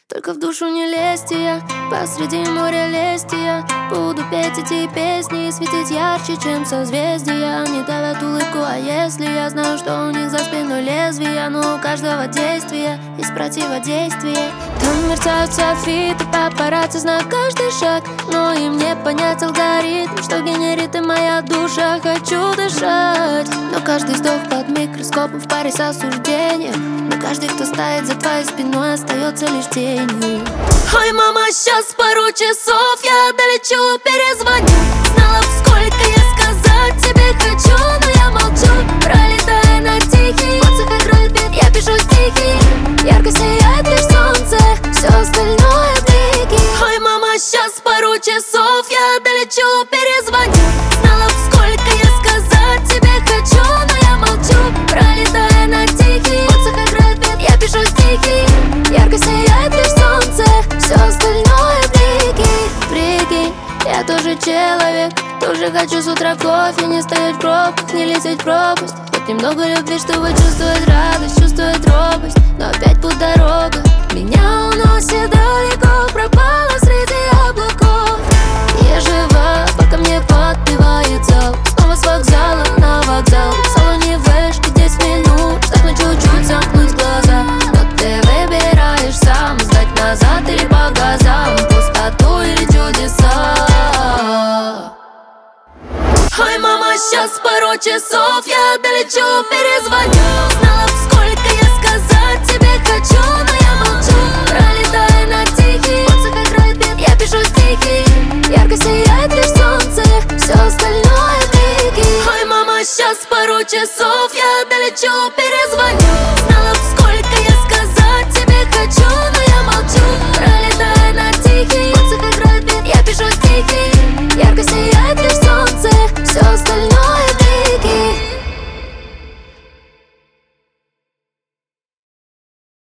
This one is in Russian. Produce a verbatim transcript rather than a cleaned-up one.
Только в душу не лезьте, я посреди моря лезьте, я буду петь эти песни и светить ярче, чем созвездия. Они давят улыбку, а если я знаю, что у них за спиной лезвия, но у каждого действия есть противодействие. Там мерцают софиты, папарацци знают каждый шаг, но им не понять алгоритм, что генерит и моя душа. Хочу дышать, но каждый вздох под микроскопом в паре с осуждением. Но каждый, кто стоит за твоей спиной, остается лишь тенью. Ой, мама, сейчас пару часов я долечу, перезвоню. Знала б, сколько я сказать тебе хочу, но я молчу, пролетая на тихий. В отцах играет бит, я пишу стихи. Ярко сияет лишь солнце, все остальное блики. Ой, мама, сейчас пару часов я долечу, перезвоню. Знала б, сколько я сказать тебе хочу, но я молчу, пролетая на тихий. В отцах играет бит, я пишу стихи. Ярко сияет лишь солнце, все остальное блики. Прикинь, я тоже человек, тоже хочу с утра кофе, не стоять в пробках, не лететь в пропасть. Хоть немного любви, чтобы чувствовать радость, чувствовать робость, но опять путь дорога меня уносит далеко, пропала среди облаков. Я жива, пока мне подпевает зал. Снова с вокзала на вокзал, в салоне вышки десять минут, чтоб на чуть-чуть замкнуть глаза. Но ты выбираешь сам, сдать назад или по газам, пустоту или чудеса. Ой, мама, сейчас пару часов я долечу, перезвоню.